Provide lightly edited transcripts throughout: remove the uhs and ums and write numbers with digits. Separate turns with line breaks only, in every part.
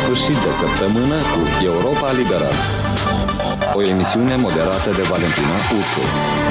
sfârșit de săptămână cu Europa Liberă. O emisiune moderată de Valentina Ursu.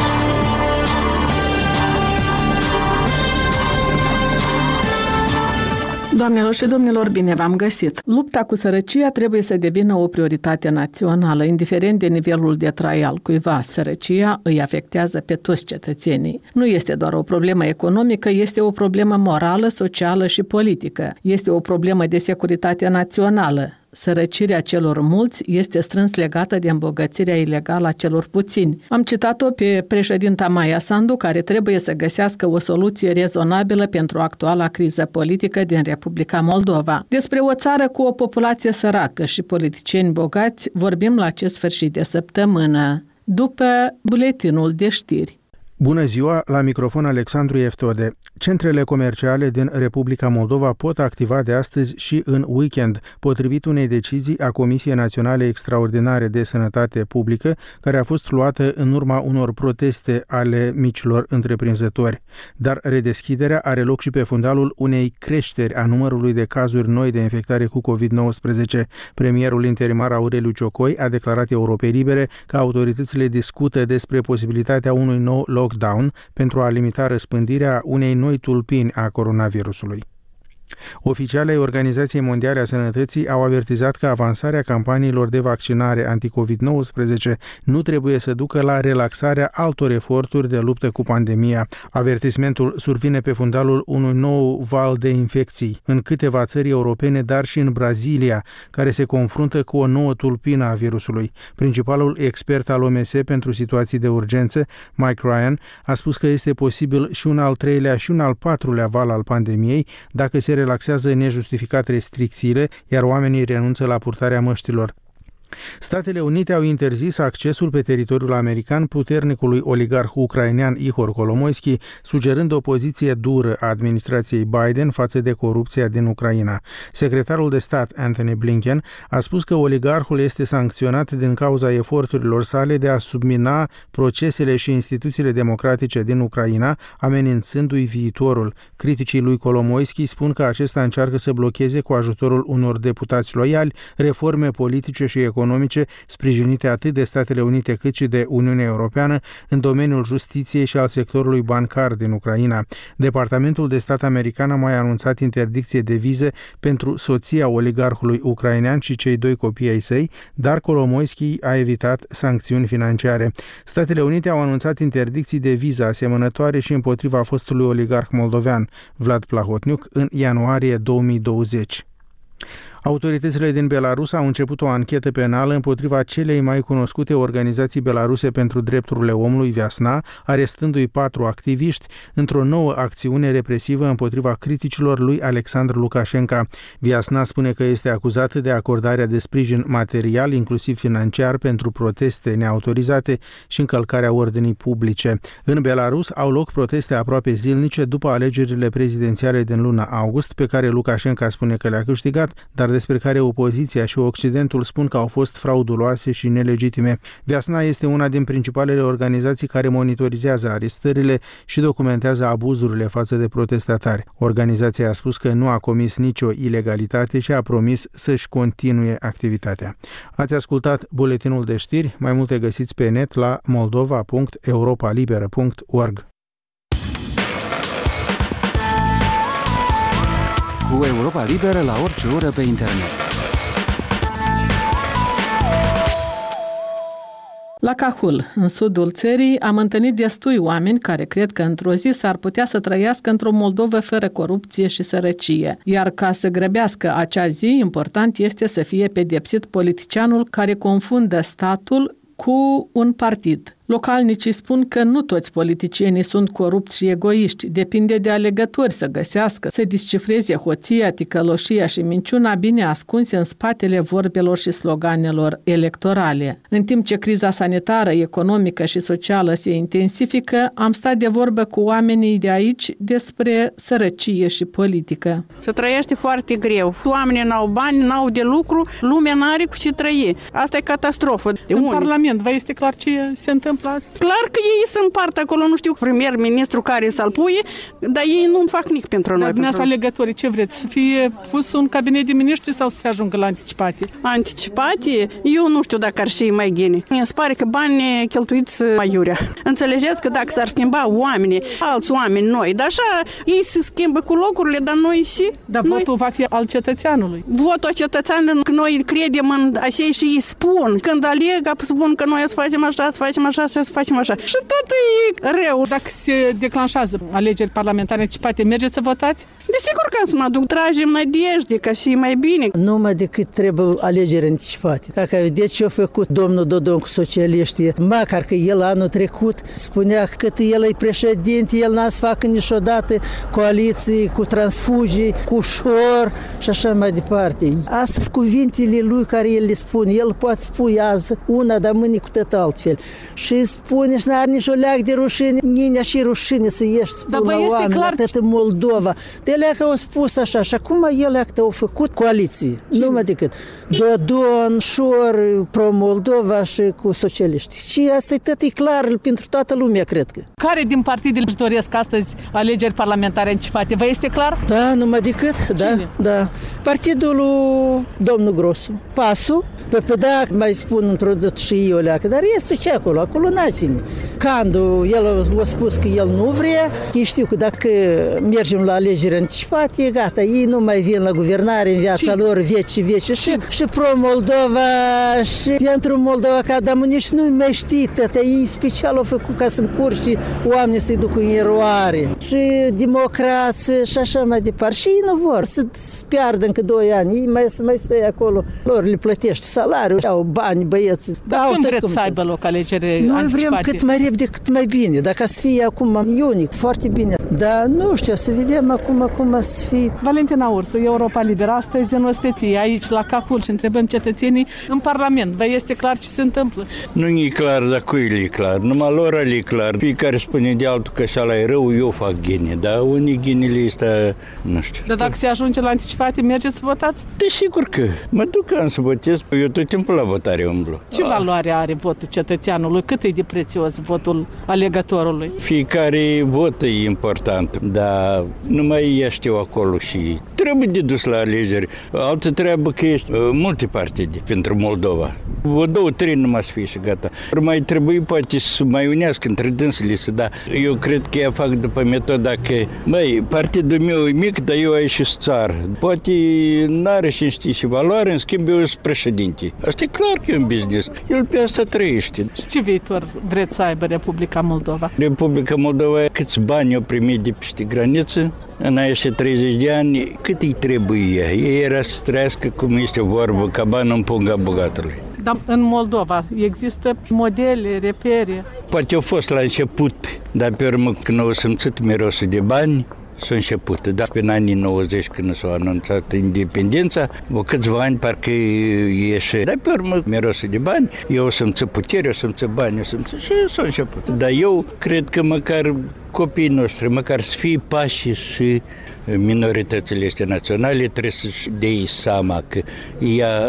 Doamnelor și domnilor, bine v-am găsit! Lupta cu sărăcia trebuie să devină o prioritate națională, indiferent de nivelul de trai al cuiva. Sărăcia îi afectează pe toți cetățenii. Nu este doar o problemă economică, este o problemă morală, socială și politică. Este o problemă de securitate națională. Sărăcirea celor mulți este strâns legată de îmbogățirea ilegală a celor puțini. Am citat-o pe președinta Maia Sandu, care trebuie să găsească o soluție rezonabilă pentru actuala criză politică din Republica Moldova. Despre o țară cu o populație săracă și politicieni bogați vorbim la acest sfârșit de săptămână, după buletinul de știri.
Bună ziua, la microfon Alexandru Eftode. Centrele comerciale din Republica Moldova pot activa de astăzi și în weekend, potrivit unei decizii a Comisiei Naționale Extraordinare de Sănătate Publică, care a fost luată în urma unor proteste ale micilor întreprinzători. Dar redeschiderea are loc și pe fundalul unei creșteri a numărului de cazuri noi de infectare cu COVID-19. Premierul interimar Aureliu Ciocoi a declarat Europei Libere că autoritățile discută despre posibilitatea unui nou lockdown pentru a limita răspândirea unei noi tulpini a coronavirusului. Oficialii ai Organizației Mondiale a Sănătății au avertizat că avansarea campaniilor de vaccinare anti-COVID-19 nu trebuie să ducă la relaxarea altor eforturi de luptă cu pandemia. Avertismentul survine pe fundalul unui nou val de infecții în câteva țări europene, dar și în Brazilia, care se confruntă cu o nouă tulpină a virusului. Principalul expert al OMS pentru situații de urgență, Mike Ryan, a spus că este posibil și un al treilea și un al patrulea val al pandemiei dacă se relaxează nejustificat restricțiile, iar oamenii renunță la purtarea măștilor. Statele Unite au interzis accesul pe teritoriul american puternicului oligarh ucrainean Ihor Kolomoisky, sugerând o poziție dură a administrației Biden față de corupția din Ucraina. Secretarul de stat Anthony Blinken a spus că oligarhul este sancționat din cauza eforturilor sale de a submina procesele și instituțiile democratice din Ucraina, amenințându-i viitorul. Criticii lui Kolomoisky spun că acesta încearcă să blocheze cu ajutorul unor deputați loiali reforme politice și economice sprijinite atât de Statele Unite cât și de Uniunea Europeană în domeniul justiției și al sectorului bancar din Ucraina. Departamentul de stat american a mai anunțat interdicție de vize pentru soția oligarhului ucrainean și cei doi copii ai săi, dar Kolomoisky a evitat sancțiuni financiare. Statele Unite au anunțat interdicții de viză asemănătoare și împotriva fostului oligarh moldovean Vlad Plahotniuc în ianuarie 2020. Autoritățile din Belarus au început o anchetă penală împotriva celei mai cunoscute organizații belaruse pentru drepturile omului, Viasna, arestându-i 4 activiști într-o nouă acțiune represivă împotriva criticilor lui Alexandru Lukashenko. Viasna spune că este acuzată de acordarea de sprijin material, inclusiv financiar, pentru proteste neautorizate și încălcarea ordinii publice. În Belarus au loc proteste aproape zilnice după alegerile prezidențiale din luna august, pe care Lukashenko spune că le-a câștigat, dar despre care opoziția și Occidentul spun că au fost frauduloase și nelegitime. Viasna este una din principalele organizații care monitorizează arestările și documentează abuzurile față de protestatari. Organizația a spus că nu a comis nicio ilegalitate și a promis să-și continue activitatea. Ați ascultat buletinul de știri, mai multe găsiți pe net la moldova.europalibera.org.
Cu Europa Liberă la orice oră pe internet.
La Cahul, în sudul țării, am întâlnit destui oameni care cred că într-o zi s-ar putea să trăiască într-o Moldovă fără corupție și sărăcie. Iar ca să grăbească acea zi, important este să fie pedepsit politicianul care confundă statul cu un partid. Localnicii spun că nu toți politicienii sunt corupți și egoiști. Depinde de alegători să găsească, să descifreze hoția, ticăloșia și minciuna bine ascunse în spatele vorbelor și sloganelor electorale. În timp ce criza sanitară, economică și socială se intensifică, am stat de vorbă cu oamenii de aici despre sărăcie și politică.
Se trăiește foarte greu. Oamenii n-au bani, n-au de lucru, lumea n-are cu ce trăi. Asta e catastrofă.
În Parlament, vă este clar ce se întâmplă întâmplă azi?
Clar că ei se împart acolo, nu știu, premier-ministru care să-l puie, dar ei nu fac nimic pentru noi.
Dar dumneavoastră alegătorii, ce vreți? Să fie pus un cabinet de miniștri sau să se ajungă la anticipate?
Anticipate? Eu nu știu dacă ar fi mai bine. Mi se pare că banii cheltuiți mai iurea. Înțelegeți că dacă s-ar schimba oamenii, alți oameni noi, dar așa ei se schimbă cu locurile, dar noi și...
Dar votul va fi al cetățeanului.
Votul cetățeanului, că noi credem în așa și îi spun. Când aleg, spun că noi să facem așa, să facem așa, să facem așa. Și tot e rău.
Dacă se declanșează alegeri parlamentare anticipate, mergeți să votați?
Desigur că să mă duc, tragem nădejde, ca și mai bine.
Numai decât trebuie alegeri anticipate. Dacă vedeți ce a făcut domnul Dodon cu socialiștii, măcar că el anul trecut spunea că el e președinte, el n-a să facă niciodată coaliții cu transfugii, cu ușor și așa mai departe. Astăzi cuvintele lui care el le spune, el poate spune azi una, dar mâine cu tot altfel. Și spune și n-are nici o leac de rușine, nici și rușine să ieși spune la oameni,
clar...
atât în Moldova. De alea că au spus așa și acum el au făcut coaliții, numai decât Dodon, Șor, pro-Moldova și cu socialiști. Și asta e tot e clar pentru toată lumea, cred că.
Care din partidele își doresc astăzi alegeri parlamentare anticipate? Vă este clar?
Da, numai decât, da. Partidul lui domnul Grosu, PAS-ul, pe da, mai spun într-o zi și eu leacă, dar este ce acolo n-a cine. Candu, el a spus că el nu vrea, ei știu că dacă mergem la alegeri anticipate, gata, ei nu mai vin la guvernare în viața lor veci și pro-Moldova și pentru Moldova, ca dar nici nu mai știi, ei special au făcut ca să încurci oamenii să-i ducă în eroare și democrație și așa mai departe. Și ei nu vor să piardă încă 2 ani, ei mai stai acolo, lor le plătești salariul, au bani, băieți.
Dar când vreți să aibă loc alegeri anticipate?
Noi vrem cât mai repede, cât mai bine. Dacă să fie acum iunic, foarte bine. Dar nu știu, să vedem acum să fie.
Valentina Ursu, Europa Liberă, astăzi în Osteție, aici la Cahul și întrebăm cetățenii în Parlament. Vă este clar ce se întâmplă?
Nu e clar, dar cui e clar? Numai lor e clar. Fiecare spune de altul că așa e rău, eu fac ghine. Dar unii ghinele ăsta, nu știu.
Dar dacă se ajunge la anticipate, mergeți să votați?
Desigur că. Mă duc să votez. Eu tot timpul la votare umblu.
Ce valoare are votul cetățeanului? Cât e de prețios votul alegătorului?
Fiecare vot e important, dar numai ești eu acolo și trebuie de dus la alegeri. Altă treabă că ești multe partide pentru Moldova. O 2-3 numai să fie și gata. Mai trebuie poate să mai unească între dânsele să da. Eu cred că ea fac după metoda că partidul meu e mic, dar eu ai și țară. Poate n-are și știi și valoare, în schimb eu sunt președinte. Asta e clar că e un business. El pe asta trăiește. Și
ce viitor vreți să aibă Republica Moldova?
Republica Moldova, câți bani au primit de peste graniță? În aia 30 de ani, cât îi trebuie ea? Ei era să trăiască, cum este vorbă, ca bani în punga bogatului.
Dar în Moldova există modele, repere?
Poate au fost la început, dar pe urmă când au simțit mirosul de bani, s-a început. Dar pe anii 90, când s-a anunțat independența, câțiva ani parcă ieșe. Dar pe urmă mirosul de bani, eu o simțit putere, o simțit bani, și s-a început. Dar eu cred că măcar copiii noștri, măcar să fie pași și minoritățile astea naționale, trebuie să-și dea seama că ea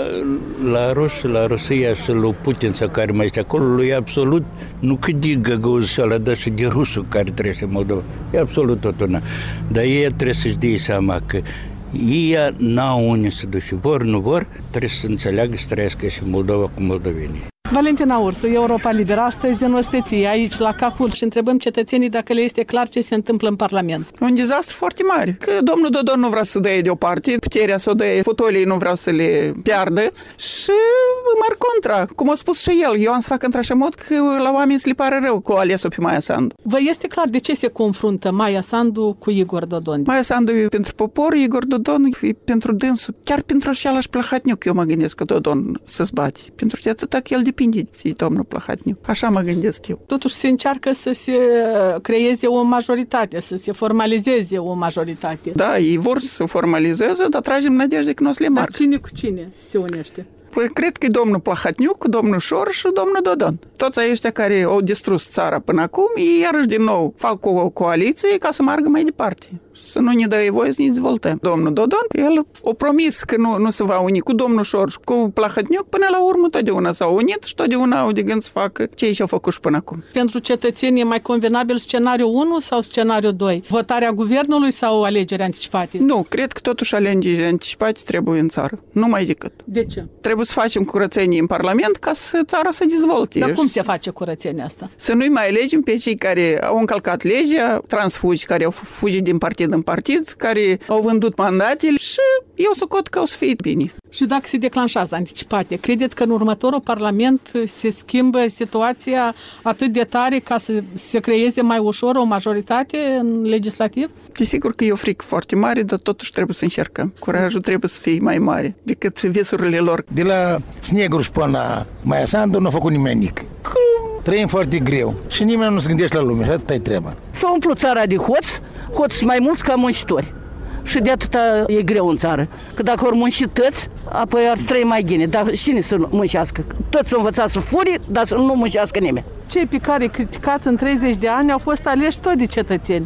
la Rusia și lui Putin sau care mai este acolo, lui absolut nu cât de găgăuzeala, dar și de rusul care trăiește în Moldova. E absolut tot una. Dar ei trebuie să-și dea seama că ei n-au unde să duce. Vor, nu vor, trebuie să înțeleagă să trăiască și Moldova cu moldovenii.
Valentina Ursu, Europa Liberă, astăzi în Osteție, aici la Cahul și întrebăm cetățenii dacă le este clar ce se întâmplă în Parlament.
Un dezastru foarte mare. Că domnul Dodon nu vrea să dea deoparte, puterea să o dea, fotolii nu vreau să le piardă și merg contra. Cum a spus și el, eu am să fac într-așa mod că la oameni să le pare rău cu ales-o pe Maia Sandu.
Vă este clar de ce se confruntă Maia Sandu cu Igor Dodon?
Maia Sandu e pentru popor, Igor Dodon e pentru dânsul. Chiar pentru același Plăhatniuc eu mă gândesc că Dodon să-ți bate. Pentru că atâta că el depinde de domnul Plăhatniuc. Așa mă gândesc eu.
Totuși se încearcă să se creeze o majoritate, să se formalizeze o majoritate.
Da, ei vor să se formalizeze, dar tragem nădejde că nu o să le marc.
Dar cine cu cine se unește?
Păi, cred că e domnul Plahotniuc, domnul Șor și domnul Dodon. Toți aceștia care au distrus țara până acum, ei iarăși din nou fac o coaliție ca să meargă mai departe. Să nu ne dă voie să ne dezvoltăm. Domnul Dodon, el a promis că nu se va uni cu domnul Șor și cu Plahotniuc, până la urmă totdeauna s-au unit și totdeauna au de gând să facă ce și-au făcut și până acum.
Pentru cetățeni e mai convenabil scenariul 1 sau scenariul 2? Votarea guvernului sau alegeri anticipate?
Nu, cred că totuși alegeri anticipate trebuie în țară. Nu mai decât.
De ce?
Trebuie să facem curățenie în Parlament ca să țara să dezvolte.
Dar cum se face curățenia asta?
Să nu-i mai alegem pe cei care au încălcat legea, transfugi, care au fugit din partid în partid, care au vândut mandatele și eu socot că o să fie bine.
Și dacă se declanșează anticipate, credeți că în următorul Parlament se schimbă situația atât de tare ca să se creeze mai ușor o majoritate în legislativ?
Desigur că e o frică foarte mare, dar totuși trebuie să încercăm. Curajul trebuie să fie mai mare decât visurile lor.
De la Snegruș până la Maia Sandu nu a făcut nimeni nimic. Trăim foarte greu și nimeni nu se gândește la lume și atâta e treaba.
S-a umplut țara de hoți mai mulți ca muncitori. Și de atâta e greu în țară. Că dacă ori munci toți, apoi ar trăi mai bine. Dar cine să muncească? Toți s-au învățat să furi, dar să nu muncească nimeni.
Cei pe care criticați în 30 de ani au fost aleși tot de cetățeni.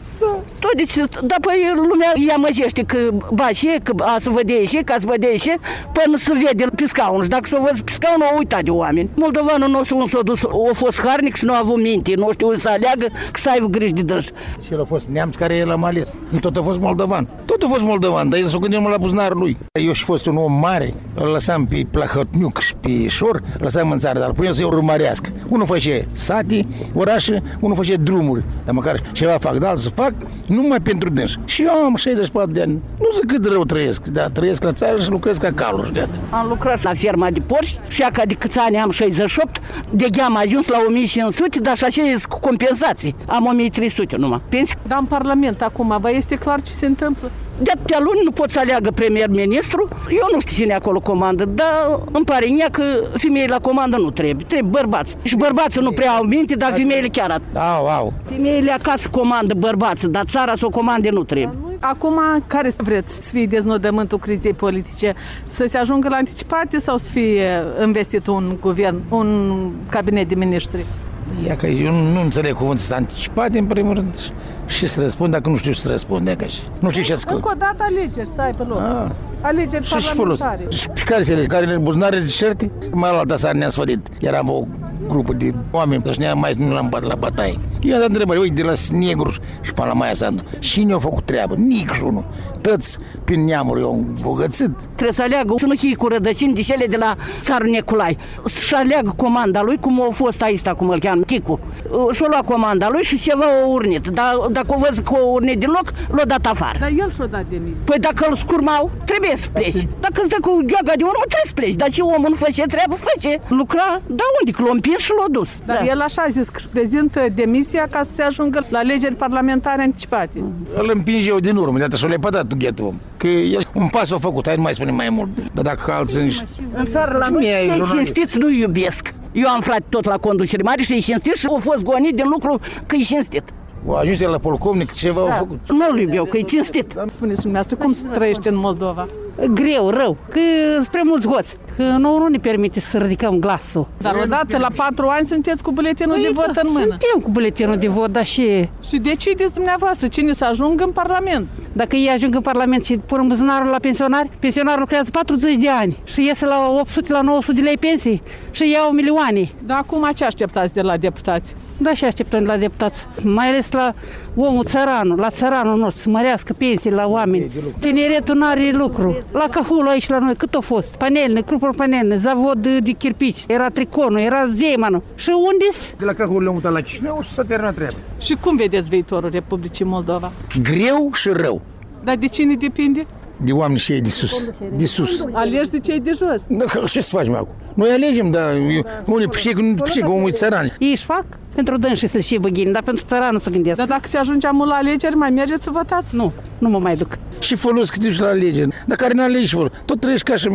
Dar păi lumea îi amăgește că bașe, că a să vădește, că a să vădește, până să vede pe scaun. Și dacă s-o văd pe scaun, au uitat de oameni. Moldovanul nostru s-a dus, a fost harnic și nu a avut minte, nu știu să aleagă, că să aibă grijă de dâns.
Și el a fost neamț care el am ales. Nu tot a fost moldovan. Tot a fost moldovan, dar el s-a gândit la buzunarul lui. Eu și fost un om mare, îl lăsam pe Plahotniuc și pe Șor, lăsam în țară, dar puneam să-i urmărească. Unul face sate, orașe, unul face drumuri, dar măcar ceva fac, dar să fac numai pentru dâns. Și eu am 64 de ani. Nu zic cât rău trăiesc, dar trăiesc la țară și lucrez ca calul și gata.
Am lucrat la ferma de porci și ca de câți ani am 68, de gheam am ajuns la 1500, dar și așa e cu compensații. Am 1300 numai. Pensi?
Dar în Parlament acum, vă este clar ce se întâmplă?
De atâtea luni nu pot să aleagă premier-ministru. Eu nu știu cine acolo comandă, dar îmi pare mie că femeile la comandă nu trebuie. Trebuie bărbați. Și bărbații nu prea au minte, dar femeile chiar
Au.
Femeile acasă comandă bărbații, dar țara să o comande nu trebuie.
Acum, care vreți să fie deznodământul crizei politice? Să se ajungă la anticipate sau să fie investit un guvern, un cabinet de miniștri?
Ia că eu nu înțeleg cuvântul să anticipate, în primul rând, și să răspund dacă nu știu să răspund. Nu știu ce să
încă o dată alegeri să aibă loc. Alegeri parlamentare.
Și care se alege? Care buzunare deșerte? Mai la alta s-a ne-a sfădit. Eram o grupă de oameni, și ne-am mai nu l-am bărat la bătaie. Eu am dat întrebări, uite, de la Snegruș și până la Maia Sandu. Și ne-au făcut treabă, nici unul. Toți prin neamuri eu îmbogățit.
Trebuie să aleagă să nu fie cu rădăcini de cele de la țarul Neculai. Să aleagă comanda lui, cum a fost aici, cum îl cheamă, Chicu. Și-a luat comanda lui și ceva a urnit. Dar dacă o văd că a urnit din loc, l-a dat afară.
Dar el și-a dat demisia.
Păi dacă îl scurmau, trebuie să pleci. Dacă îți dă cu gheaga de urmă, trebuie să pleci. Dar ce omul nu face treabă, face. Lucra, da unde? Că l-a împins și l-a dus.
Dar el așa a zis că își prezintă demisia ca să se ajungă la alegeri parlamentare anticipate.
Îl împinge eu din urmă, de atât și-o lepădat ghetul om. Că el un pas a făcut, hai nu mai spune mai mult. Dar dacă alții...
În țară la noi, cei cinstiți nu iubesc. Eu am frate tot la conducere mare și e cinstit și a fost gonit din lucru că e cinstit.
A ajuns el la polcovnic, ceva a făcut.
Nu-l iubeau, că e cinstit.
Spuneți dumneavoastră, cum se trăiește în Moldova?
Greu, rău, că spre mulți hoți, că nouă nu ne permite să ridicăm glasul.
Dar odată la 4 ani sunteți cu buletinul de vot în mână.
Suntem cu buletinul de vot, dar și...
Și decideți dumneavoastră cine să ajungă în Parlament.
Dacă ei ajung în Parlament și pun buzunarul la pensionari, pensionarul lucrează 40 de ani și iese la 800, la 900 de lei pensii și iau milioane.
Dar acum ce așteptați de la deputați?
Da, și așteptăm de la deputați, mai ales la omul țăranul, la țăranul nostru, să mărească pensiile la oameni. Tineretul n-are lucru. La Cahul aici la noi, cât a fost? Panelne, grupuri panelne, zavod de chirpici, era Triconul, era Zeimanul. Și unde-s?
De la Cahul le-am mutat la Chișinău și s-a terminat treaba.
Și cum vedeți viitorul Republicii Moldova?
Greu și rău.
Dar de cine depinde?
De oameni și ei de sus. De sus.
Alegi de cei de jos.
Da, ce să facem acum? Noi alegem, dar unii pișec, omul e țăran.
Ei își fac pentru dânsi să-și și băghini, dar pentru țăranul să gândesc.
Dar dacă se ajunge amul la alegeri, mai mergeți să votați?
Nu mă mai duc.
Și folos că duci la alegeri. Dar care n-alegi și folos? Tot trăiești ca și mine.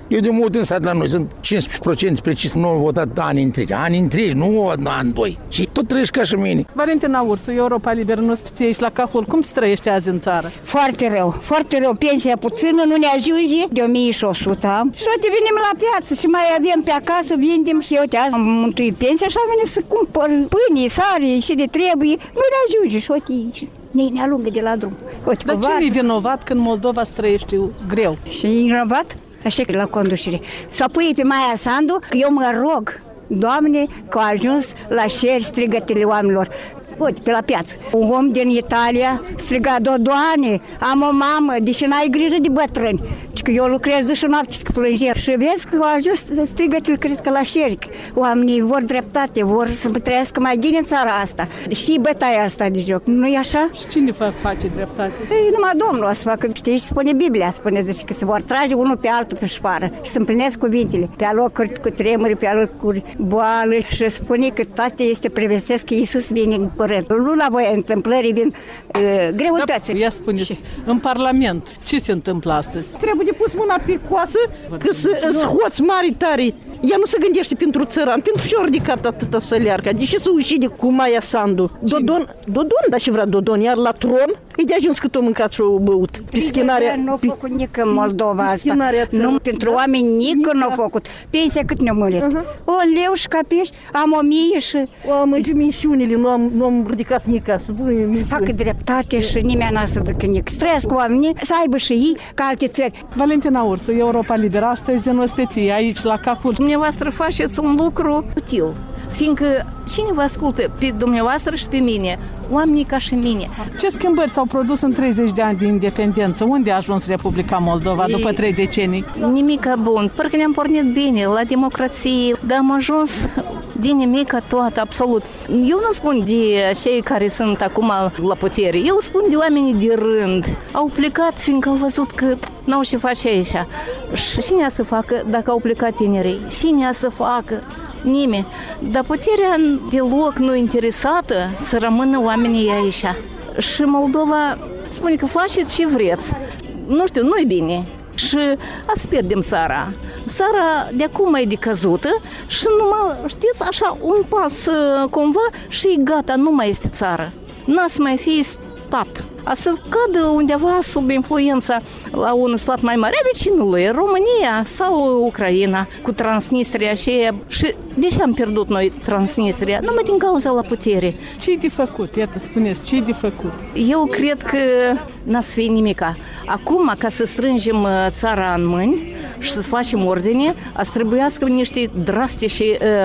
Eu de mult în sat la noi, sunt 15% precis, nu au votat ani întregi, nu an, 2. Și tot trăiești ca și mine.
Valentina Ursu, Europa Liberă, în ospiție și la Cahul. Cum se trăiește azi în țară?
Foarte rău. Pensia puțină, nu ne ajunge de 1100 am. Și uite, venim la piață și mai avem pe acasă, vindem și uite, azi am mântuit pensia și am venit să cumpăr pâine, sare și de trebuie. Nu ne ajunge și uite aici. Ne alungă de la drum. Uite,
dar cine e vinovat când Moldova se trăiește greu?
Și e vinovat? Așa că la conducere. Să pui pe Maia Sandu, că eu mă rog, Doamne, că au ajuns la șeri strigătele oamenilor. Uite, pe la piață. Un om din Italia striga, Dodoane, am o mamă, deși n-ai grijă de bătrâni. Că eu lucrez și noapte, că plângeri. Și vezi că au ajuns strigătele, cred că la șeri. Oamenii vor dreptate, vor să trăiască mai bine în țara asta. Și bătaia asta de joc, nu e așa?
Și cine face dreptate?
Ei, numai Domnul o să facă, știi, spune Biblia, spune, zice, că se vor trage unul pe altul pe șoară și să împlinesc cuvintele. Pe alocuri cu tremuri, pe alocuri boală și spune că toate este prevestesc că Iisus vine în curând. Nu la voia întâmplării vin greutăți.
Da, ia spuneți, în Parlament, ce se întâmplă astăzi?
Trebuie de pus mâna pe coasă, că să hoți mari tari. Ea nu se gândește pentru țăran, pentru ce a ridicat atâta să leargă. De ce să ucide cu Maia Sandu? Dodon, dar ce vrea Dodon, iar la tron e de ajuns cât o mâncat și o băut.
Piscinarea nu a făcut nici în Moldova asta. Nu, pentru oameni nici nu a făcut. Pensia cât ne-a murit? O leu și capești, am 1000 și...
Am mențiunile, nu am ridicat nici ca
să facă dreptate și nimeni n-a să zică nici. Să trăiască oamenii, să aibă și ei ca alte țări.
Valentina Ursu, Europa Liberă, astăzi în osteție, aici la Cahul.
Dumneavoastră faceți un lucru util, fiindcă cine vă ascultă pe dumneavoastră și pe mine? Oamenii ca și mine.
Ce schimbări s-au produs în 30 de ani de independență? Unde a ajuns Republica Moldova după 3 decenii?
Nimica bun. Parcă ne-am pornit bine la democrație, dar am ajuns din nimica toată, absolut. Eu nu spun de cei care sunt acum la putere, eu spun de oamenii de rând. Au plecat fiindcă au văzut că n-au ce face aici. Și cine a să facă dacă au plecat tinerii? Cine a să facă? Nimeni. Dar puterea deloc nu interesată să rămână oamenii aici. Și Moldova spune că faceți ce vreți. Nu știu, nu-i bine. Și azi pierdem țara. Țara de acum e decăzută și numai, știți, așa, un pas cumva și gata, nu mai este țară. N-a să mai fie stat. A să cadă undeva sub influența la un stat mai mare vecinului, România sau Ucraina, cu Transnistria și de ce am pierdut noi Transnistria? Numai din cauza la putere.
Ce-i de făcut? Iată, spuneți, ce-i de făcut?
Eu cred că n-a să fie nimica. Acum, ca să strângem țara în mâini și să facem ordine, ați trebuiască niște drastici,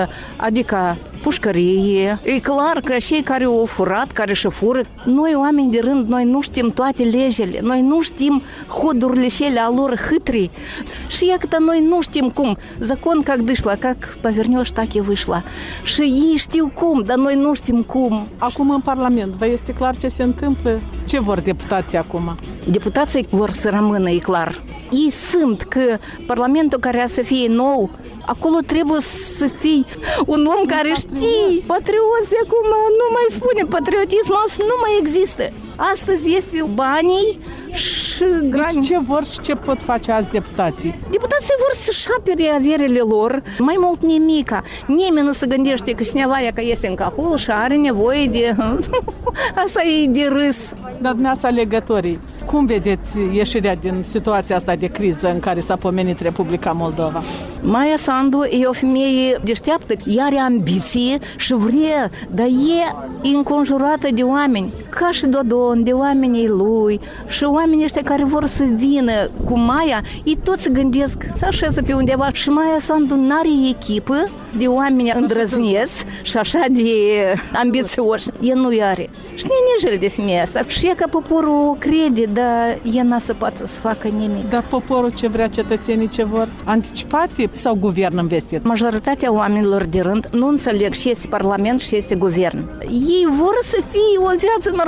adică pușcărie. E clar că cei care au furat, care și fură, noi oameni de rând, noi nu știm toate legile, noi nu știm hodurile cele a lor hâtri. Și iată, noi nu știm cum. Закон как дышла, как повернешь, так и вышла. Și ei știu cum, dar noi nu știm cum.
Acum în Parlament, vă este clar ce se întâmplă? Ce vor deputații acum?
Deputații vor să rămână, e clar. Ei simt că Parlamentul care să fie nou, acolo trebuie să fie un om care știe. Patrioții acum nu mai spune, patriotismul nu mai există. Astăzi este banii și grani.
Deci ce vor și ce pot face azi deputații?
Deputații vor să-și apere averile lor, mai mult nimica. Nimeni nu se gândește că cineva că este în Cahul și are nevoie de... Asta e de râs.
Dar dumneavoastră alegătorii, cum vedeți ieșirea din situația asta de criză în care s-a pomenit Republica Moldova?
Maia Sandu e o femeie deșteaptă, ea are ambiție și vrea, dar e înconjurată de oameni, ca și Dodon, de oamenii lui și oamenii ăștia care vor să vină cu Maia, ei toți se gândesc să așeze pe undeva și Maia Sandu n-are echipă de oameni îndrăzneți și așa de ambițioși. El nu are. Și nici de femeia asta. Și e că poporul crede, dar el n-a să poată să facă nimic.
Dar poporul ce vrea, cetățenii ce vor? Anticipate sau guvern investit?
Majoritatea oamenilor de rând nu înțeleg și este parlament și este guvern. Ei vor să fie o viață normală.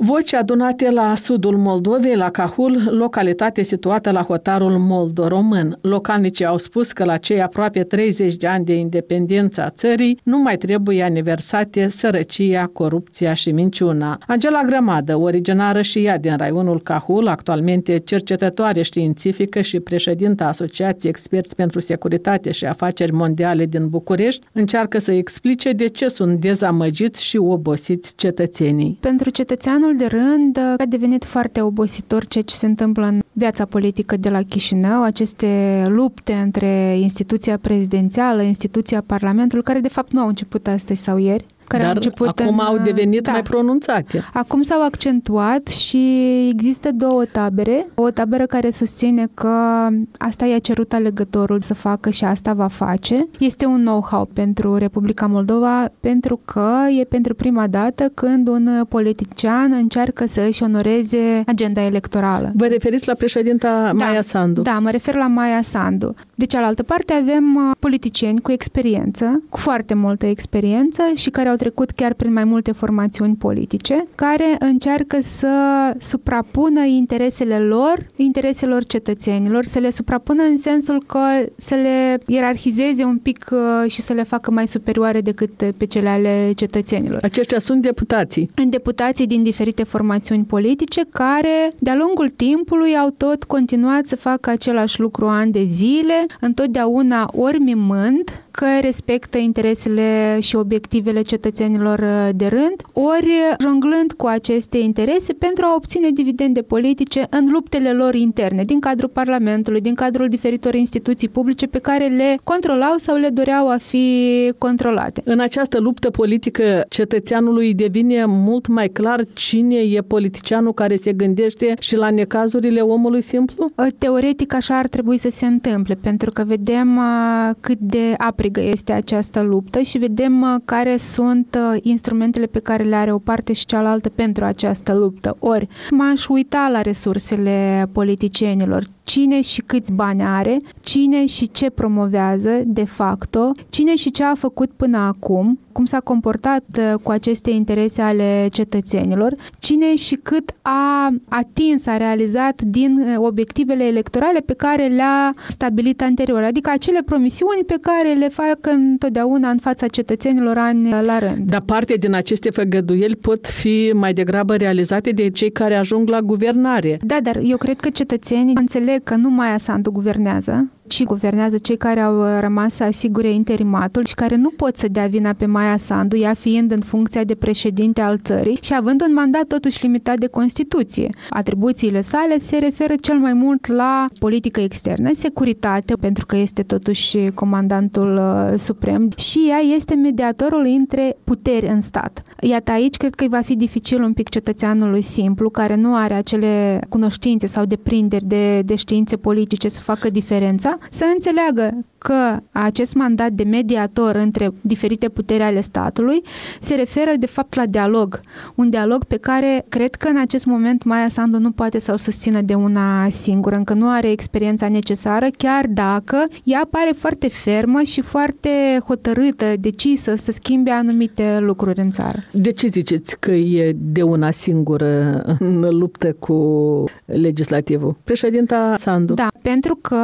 Voci adunate la sudul Moldovei, la Cahul, localitate situată la hotarul moldo-român. Localnicii au spus că la cei aproape 30 de ani de independență a țării nu mai trebuie aniversate sărăcia, corupția și minciuna. Angela Grămadă, originară și ea din raionul Cahul, actualmente cercetătoare științifică și președinta Asociației Experți pentru Securitate și Afaceri Mondiale din București, încearcă să explice de ce sunt dezamăgiți și obosiți cetățenii.
Pentru cetățeanul de rând a devenit foarte obositor ceea ce se întâmplă în viața politică de la Chișinău, aceste lupte între instituția prezidențială, instituția Parlamentului, care de fapt nu au început astăzi sau ieri.
Dar acum au devenit mai pronunțate.
Acum s-au accentuat și există două tabere. O tabără care susține că asta i-a cerut alegătorul să facă și asta va face. Este un know-how pentru Republica Moldova, pentru că e pentru prima dată când un politician încearcă să își onoreze agenda electorală.
Vă referiți la președinta Maia Sandu?
Da, mă refer la Maia Sandu. De cealaltă parte avem politicieni cu experiență, cu foarte multă experiență și care au trecut chiar prin mai multe formațiuni politice, care încearcă să suprapună interesele lor, intereselor cetățenilor, să le suprapună în sensul că să le ierarhizeze un pic și să le facă mai superioare decât pe cele ale cetățenilor.
Aceștia sunt deputații.
Deputații din diferite formațiuni politice care, de-a lungul timpului, au tot continuat să facă același lucru ani de zile, întotdeauna ori mimând că respectă interesele și obiectivele cetățenilor de rând, ori jonglând cu aceste interese pentru a obține dividende politice în luptele lor interne, din cadrul Parlamentului, din cadrul diferitor instituții publice pe care le controlau sau le doreau a fi controlate.
În această luptă politică, cetățeanului devine mult mai clar cine e politicianul care se gândește și la necazurile omului simplu?
Teoretic așa ar trebui să se întâmple, pentru că vedem cât de aprigă este această luptă și vedem care sunt instrumentele pe care le are o parte și cealaltă pentru această luptă. Ori, m-aș uita la resursele politicienilor. Cine și câți bani are, cine și ce promovează de facto, cine și ce a făcut până acum, cum s-a comportat cu aceste interese ale cetățenilor, cine și cât a atins, a realizat din obiectivele electorale pe care le-a stabilit anterior, adică acele promisiuni pe care le fac întotdeauna în fața cetățenilor ani la rând.
Dar parte din aceste făgăduieli pot fi mai degrabă realizate de cei care ajung la guvernare.
Da, dar eu cred că cetățenii înțeleg că nu Maia Sandu guvernează, ci guvernează cei care au rămas să asigure interimatul și care nu pot să dea vina pe Maia Sandu, ea fiind în funcția de președinte al țării și având un mandat totuși limitat de Constituție. Atribuțiile sale se referă cel mai mult la politică externă, securitate, pentru că este totuși comandantul suprem și ea este mediatorul între puteri în stat. Iată, aici cred că va fi dificil un pic cetățeanului simplu, care nu are acele cunoștințe sau deprinderi de științe politice să facă diferența, să înțeleagă că acest mandat de mediator între diferite puteri ale statului se referă de fapt la dialog. Un dialog pe care cred că în acest moment Maia Sandu nu poate să-l susțină de una singură, încă nu are experiența necesară, chiar dacă ea pare foarte fermă și foarte hotărâtă, decisă să schimbe anumite lucruri în țară.
De ce ziceți că e de una singură în luptă cu legislativul? Președinta Sandu.
Da, pentru că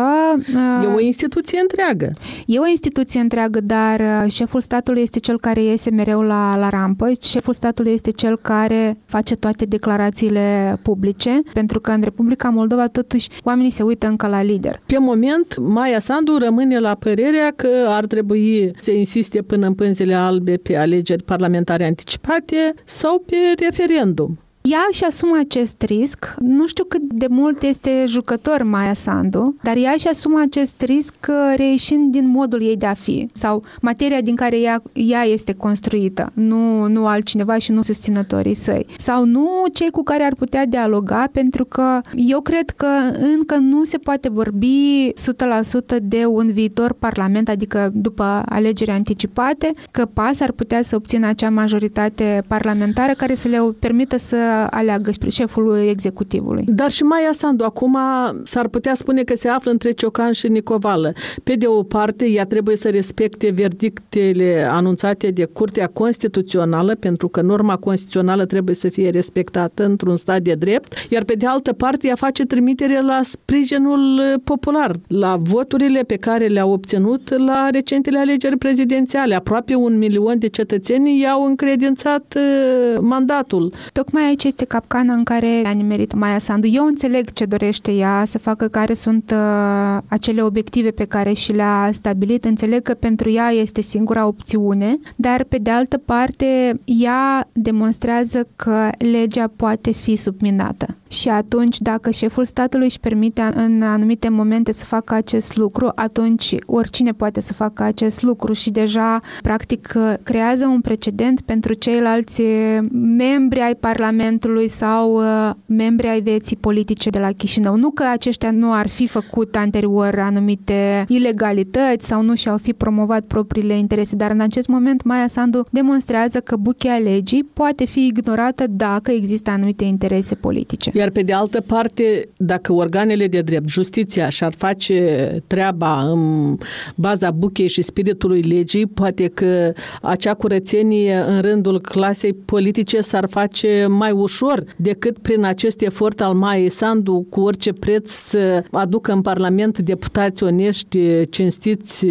e o instituție întreagă.
E o instituție întreagă, dar șeful statului este cel care iese mereu la rampă. Șeful statului este cel care face toate declarațiile publice, pentru că în Republica Moldova totuși oamenii se uită încă la lider.
Pe moment, Maia Sandu rămâne la părerea că ar trebui să insiste până în pânzele albe pe alegeri parlamentare anticipate sau pe referendum.
Ea își asumă acest risc. Nu știu cât de mult este jucător Maia Sandu, dar ea își asumă acest risc reieșind din modul ei de a fi sau materia din care ea este construită, nu altcineva și nu susținătorii săi. Sau nu cei cu care ar putea dialoga, pentru că eu cred că încă nu se poate vorbi 100% de un viitor parlament, adică după alegeri anticipate, că PAS ar putea să obțină acea majoritate parlamentară care să le permită să aleagă șeful executivului.
Dar și Maia Sandu acum s-ar putea spune că se află între Ciocan și Nicovală. Pe de o parte, ea trebuie să respecte verdictele anunțate de Curtea Constituțională, pentru că norma constituțională trebuie să fie respectată într-un stat de drept, iar pe de altă parte ea face trimitere la sprijinul popular, la voturile pe care le-a obținut la recentele alegeri prezidențiale. Aproape 1 milion de cetățeni i-au încredințat mandatul.
Tocmai aici este capcana în care a nimerit Maia Sandu. Eu înțeleg ce dorește ea să facă, care sunt acele obiective pe care și le-a stabilit. Înțeleg că pentru ea este singura opțiune, dar pe de altă parte ea demonstrează că legea poate fi subminată. Și atunci, dacă șeful statului își permite în anumite momente să facă acest lucru, atunci oricine poate să facă acest lucru și deja, practic, creează un precedent pentru ceilalți membri ai Parlamentului sau membri ai vieții politice de la Chișinău. Nu că aceștia nu ar fi făcut anterior anumite ilegalități sau nu și-au fi promovat propriile interese, dar în acest moment Maia Sandu demonstrează că buchea legii poate fi ignorată dacă există anumite interese politice.
Iar pe de altă parte, dacă organele de drept, justiția și-ar face treaba în baza buchei și spiritului legii, poate că acea curățenie în rândul clasei politice s-ar face mai ușor decât prin acest efort al Maiei Sandu cu orice preț să aducă în Parlament deputați onești, cinstiți,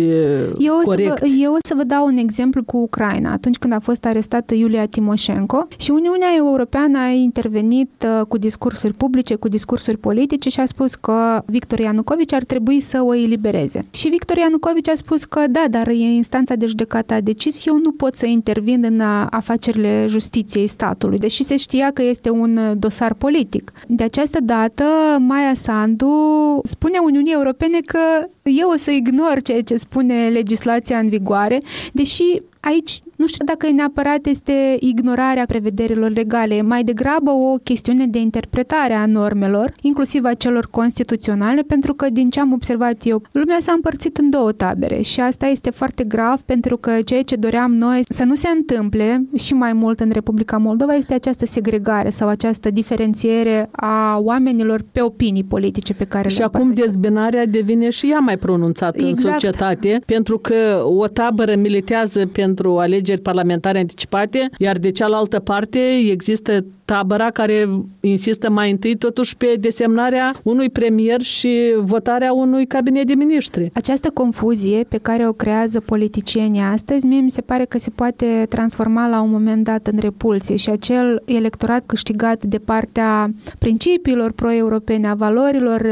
corecți.
Eu o să vă dau un exemplu cu Ucraina. Atunci când a fost arestată Iulia Timoșenko și Uniunea Europeană a intervenit cu discursuri publice, cu discursuri politice și a spus că Victor Ianucovici ar trebui să o elibereze. Și Victor Ianucovici a spus că da, dar instanța de judecată a decis, eu nu pot să intervin în afacerile justiției statului, deși se știa că este un dosar politic. De această dată, Maia Sandu spune Uniunii Europene că eu o să ignor ceea ce spune legislația în vigoare, deși aici nu știu dacă neapărat este ignorarea prevederilor legale, e mai degrabă o chestiune de interpretare a normelor, inclusiv a celor constituționale, pentru că din ce am observat eu, lumea s-a împărțit în două tabere și asta este foarte grav, pentru că ceea ce doream noi să nu se întâmple și mai mult în Republica Moldova este această segregare sau această diferențiere a oamenilor pe opinii politice pe care
și acum dezbinarea devine și ea mai pronunțată în societate, pentru că o tabără militează pentru alegeri parlamentare anticipate, iar de cealaltă parte există tabăra care insistă mai întâi totuși pe desemnarea unui premier și votarea unui cabinet de miniștri.
Această confuzie pe care o creează politicienii astăzi, mie mi se pare că se poate transforma la un moment dat în repulsie și acel electorat câștigat de partea principiilor pro-europene, a valorilor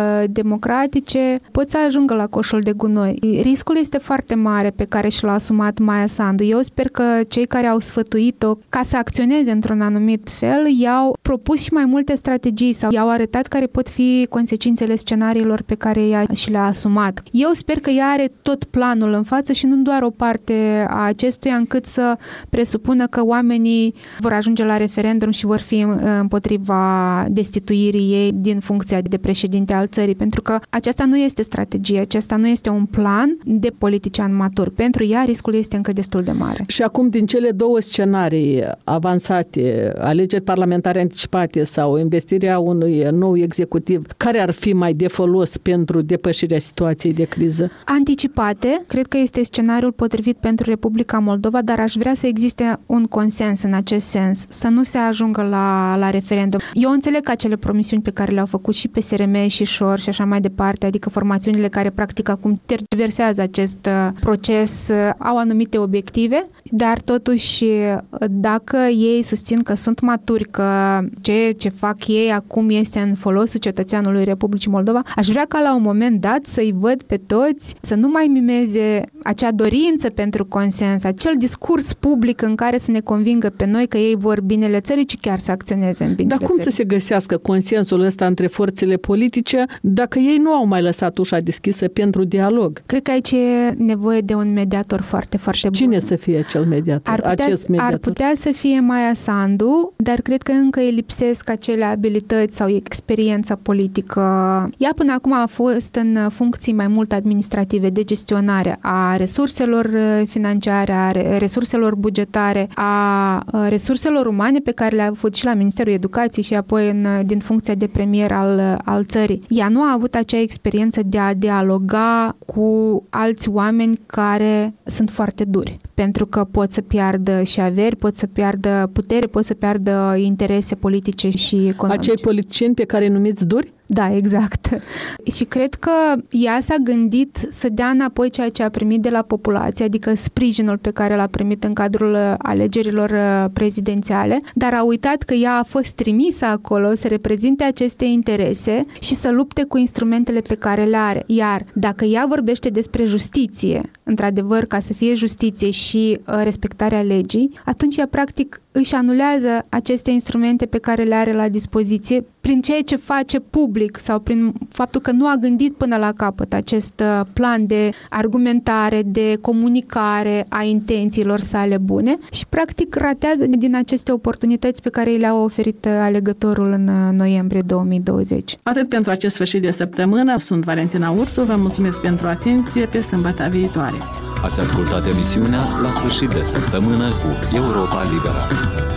democratice, pot să ajungă la coșul de gunoi. Riscul este foarte mare pe care și l-a asumat Maia Sandu. Eu sper că cei care au sfătuit-o ca să acționeze într-un anumit fel i-au propus și mai multe strategii sau i-au arătat care pot fi consecințele scenariilor pe care ea și le-a asumat. Eu sper că ea are tot planul în față și nu doar o parte a acestuia, încât să presupună că oamenii vor ajunge la referendum și vor fi împotriva destituirii ei din funcția de președinte al țării, pentru că aceasta nu este strategie, acesta nu este un plan de politician matur. Pentru ea riscul este încă destul de mare.
Și acum din cele două scenarii avansate, alegeri parlamentare anticipate sau investirea unui nou executiv, care ar fi mai de folos pentru depășirea situației de criză?
Anticipate, cred că este scenariul potrivit pentru Republica Moldova, dar aș vrea să existe un consens în acest sens, să nu se ajungă la referendum. Eu înțeleg acele promisiuni pe care le-au făcut și PSRM și Șor și așa mai departe, adică formațiunile care practic acum tergiversează acest proces, au anumite obiective, dar totuși dacă ei susțin că sunt maturi, că ceea ce fac ei acum este în folosul cetățeanului Republicii Moldova, aș vrea ca la un moment dat să-i văd pe toți, să nu mai mimeze acea dorință pentru consens, acel discurs public în care să ne convingă pe noi că ei vor binele țării, ci chiar să acționeze în binele țării.
Dar cum să se găsească consensul ăsta între forțele politice dacă ei nu au mai lăsat ușa deschisă pentru dialog?
Cred că aici e nevoie de un mediator foarte, foarte bun.
Cine să fie acel mediator?
Ar putea să fie Maia Sandu, dar dar cred că încă îi lipsesc acele abilități sau experiența politică. Ea până acum a fost în funcții mai mult administrative, de gestionare a resurselor financiare, a resurselor bugetare, a resurselor umane pe care le-a avut și la Ministerul Educației și apoi din funcția de premier al țării. Ea nu a avut acea experiență de a dialoga cu alți oameni care sunt foarte duri, pentru că pot să piardă și averi, pot să piardă putere, pot să piardă interese politice și economice.
Acei politicieni pe care îi numiți duri?
Da, exact. Și cred că ea s-a gândit să dea înapoi ceea ce a primit de la populație, adică sprijinul pe care l-a primit în cadrul alegerilor prezidențiale, dar a uitat că ea a fost trimisă acolo să reprezinte aceste interese și să lupte cu instrumentele pe care le are. Iar dacă ea vorbește despre justiție, într-adevăr, ca să fie justiție și respectarea legii, atunci ea practic își anulează aceste instrumente pe care le are la dispoziție prin ceea ce face public sau prin faptul că nu a gândit până la capăt acest plan de argumentare, de comunicare a intențiilor sale bune și practic ratează din aceste oportunități pe care le-a oferit alegătorul în noiembrie 2020.
Atât pentru acest sfârșit de săptămână. Sunt Valentina Ursu, vă mulțumesc pentru atenție, pe sâmbătă viitoare.
Ați ascultat emisiunea La sfârșit de săptămână cu Europa Liberă.